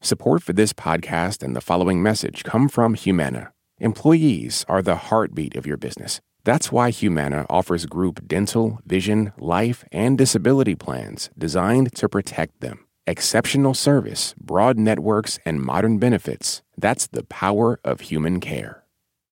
Support for this podcast and the following message come from Humana. Employees are the heartbeat of your business. That's why Humana offers group dental, vision, life, and disability plans designed to protect them. Exceptional service, broad networks, and modern benefits. That's the power of human care.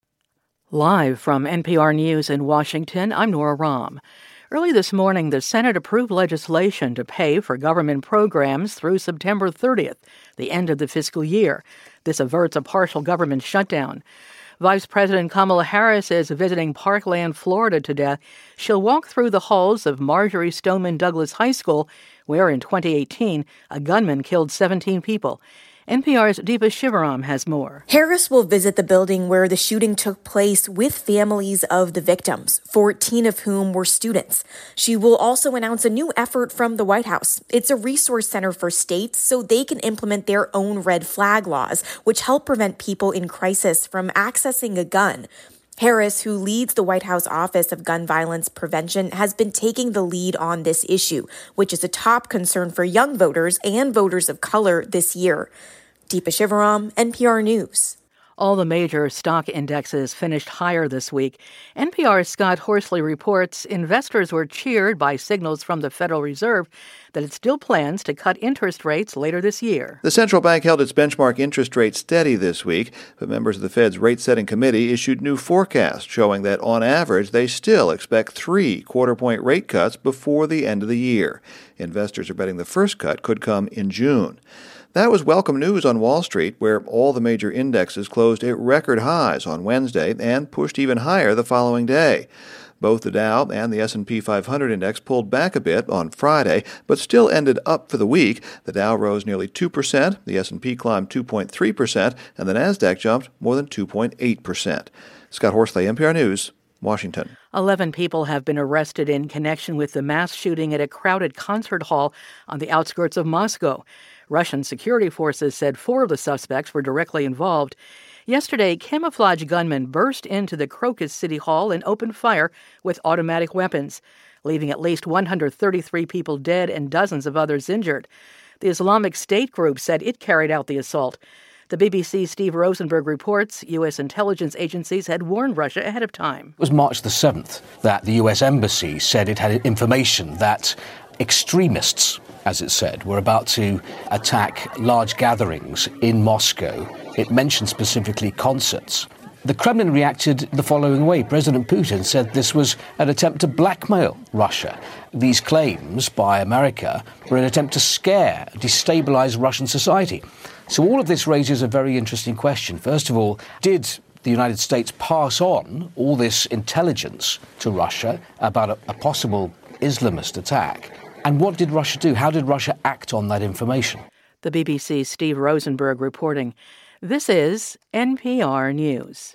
Live from NPR News in Washington, I'm Nora Rahm. Early this morning, the Senate approved legislation to pay for government programs through September 30th, the end of the fiscal year. This averts a partial government shutdown. Vice President Kamala Harris is visiting Parkland, Florida today. She'll walk through the halls of Marjory Stoneman Douglas High School, where in 2018, a gunman killed 17 people. NPR's Deepa Shivaram has more. Harris will visit the building where the shooting took place with families of the victims, 14 of whom were students. She will also announce a new effort from the White House. It's a resource center for states so they can implement their own red flag laws, which help prevent people in crisis from accessing a gun. Harris, who leads the White House Office of Gun Violence Prevention, has been taking the lead on this issue, which is a top concern for young voters and voters of color this year. Deepa Shivaram, NPR News. All the major stock indexes finished higher this week. NPR's Scott Horsley reports investors were cheered by signals from the Federal Reserve that it still plans to cut interest rates later this year. The central bank held its benchmark interest rate steady this week, but members of the Fed's rate-setting committee issued new forecasts showing that, on average, they still expect 3 quarter-point rate cuts before the end of the year. Investors are betting the first cut could come in June. That was welcome news on Wall Street, where all the major indexes closed at record highs on Wednesday and pushed even higher the following day. Both the Dow and the S&P 500 index pulled back a bit on Friday, but still ended up for the week. The Dow rose nearly 2%, the S&P climbed 2.3%, and the Nasdaq jumped more than 2.8%. Scott Horsley, NPR News, Washington. 11 people have been arrested in connection with the mass shooting at a crowded concert hall on the outskirts of Moscow. Russian security forces said 4 of the suspects were directly involved. Yesterday, camouflage gunmen burst into the Crocus City Hall and opened fire with automatic weapons, leaving at least 133 people dead and dozens of others injured. The Islamic State group said it carried out the assault. The BBC's Steve Rosenberg reports U.S. intelligence agencies had warned Russia ahead of time. It was March the 7th that the U.S. Embassy said it had information that extremists, as it said, were about to attack large gatherings in Moscow. It mentioned specifically concerts. The Kremlin reacted the following way. President Putin said this was an attempt to blackmail Russia. These claims by America were an attempt to scare, destabilize Russian society. So all of this raises a very interesting question. First of all, did the United States pass on all this intelligence to Russia about a possible Islamist attack? And what did Russia do? How did Russia act on that information? The BBC's Steve Rosenberg reporting. This is NPR News.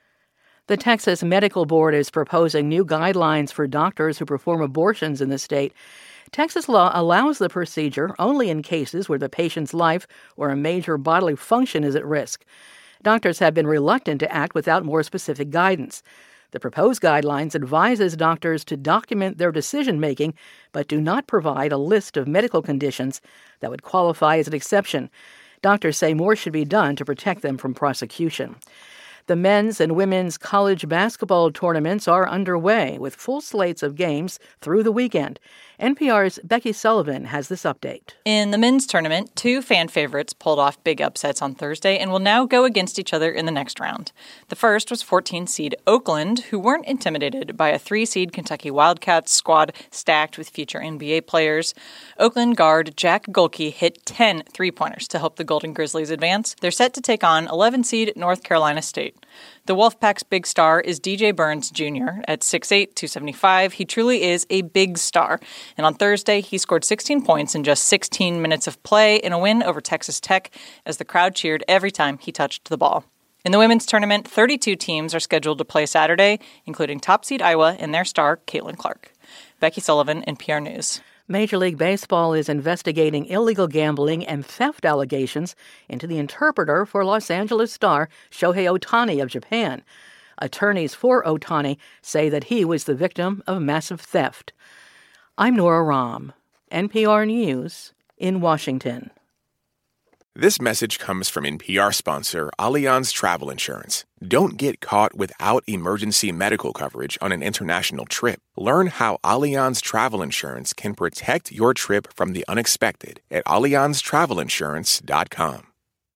The Texas Medical Board is proposing new guidelines for doctors who perform abortions in the state. Texas law allows the procedure only in cases where the patient's life or a major bodily function is at risk. Doctors have been reluctant to act without more specific guidance. The proposed guidelines advises doctors to document their decision-making, but do not provide a list of medical conditions that would qualify as an exception. Doctors say more should be done to protect them from prosecution. The men's and women's college basketball tournaments are underway with full slates of games through the weekend. NPR's Becky Sullivan has this update. In the men's tournament, 2 fan favorites pulled off big upsets on Thursday and will now go against each other in the next round. The first was 14-seed Oakland, who weren't intimidated by a 3-seed Kentucky Wildcats squad stacked with future NBA players. Oakland guard Jack Golke hit 10 three-pointers to help the Golden Grizzlies advance. They're set to take on 11-seed North Carolina State. The Wolfpack's big star is DJ Burns Jr. At 6'8", 275, he truly is a big star. And on Thursday, he scored 16 points in just 16 minutes of play in a win over Texas Tech as the crowd cheered every time he touched the ball. In the women's tournament, 32 teams are scheduled to play Saturday, including top seed Iowa and their star, Caitlin Clark. Becky Sullivan, NPR News. Major League Baseball is investigating illegal gambling and theft allegations into the interpreter for Los Angeles star Shohei Ohtani of Japan. Attorneys for Ohtani say that he was the victim of massive theft. I'm Nora Rahm, NPR News in Washington. This message comes from NPR sponsor Allianz Travel Insurance. Don't get caught without emergency medical coverage on an international trip. Learn how Allianz Travel Insurance can protect your trip from the unexpected at AllianzTravelInsurance.com.